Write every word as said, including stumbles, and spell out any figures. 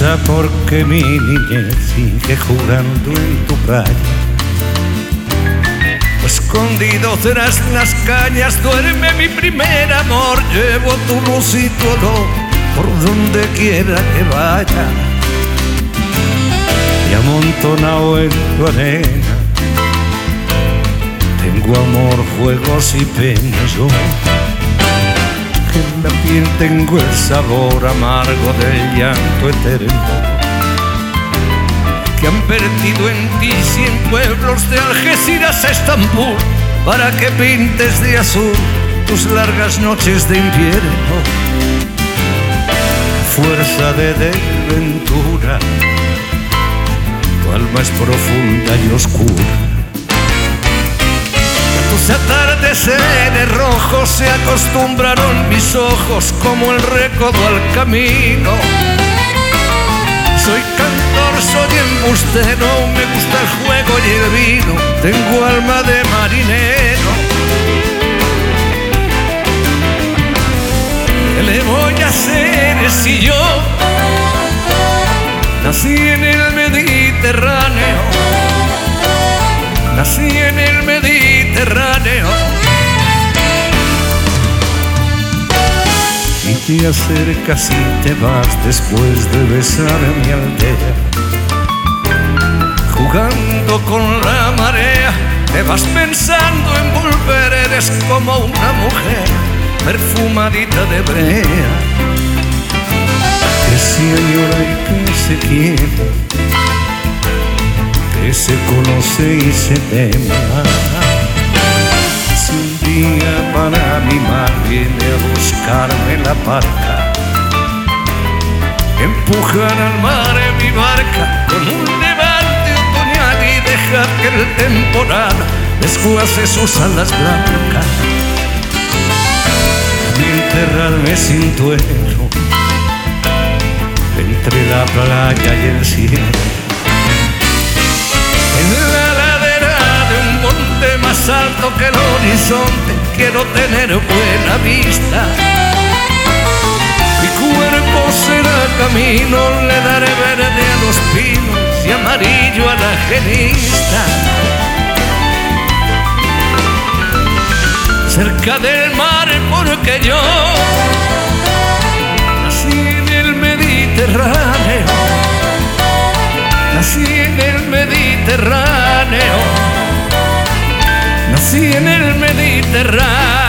Piensa por qué mi niñez sigue jugando en tu playa. Escondido tras las cañas duerme mi primer amor. Llevo tu luz y tu olor por donde quiera que vaya. Y amontonado en tu arena tengo amor, juegos y penas. Yo que en la piel tengo el sabor amargo del llanto eterno que han vertido en ti cien pueblos de Algeciras a Estambul para que pintes de azul tus largas noches de invierno. Fuerza de desventura, tu alma es profunda y oscura. A tus atardeceres rojos se acostumbraron mis ojos como el recodo al camino. Soy cantor, soy embustero, me gusta el juego y el vino, tengo alma de marinero. ¿Qué le voy a hacer si yo nací en el Mediterráneo? Nací en el Mediterráneo. Y te acercas y te vas después de besar a mi aldea. Jugando con la marea, te vas pensando en volver. Eres como una mujer perfumadita de brea, que se añora y que se quiere, que se conoce y se teme. Un día para mi mar viene a buscarme la barca, empujar al mar en mi barca con un levante otoñal y dejar que el temporal desguace sus alas blancas y enterrarme sin duelo entre la playa y el cielo. En la más alto que el horizonte quiero tener buena vista. Mi cuerpo será camino, le daré verde a los pinos y amarillo a la genista. Cerca del mar porque yo nací en el Mediterráneo. Nací en el Mediterráneo. Nací en el Mediterráneo.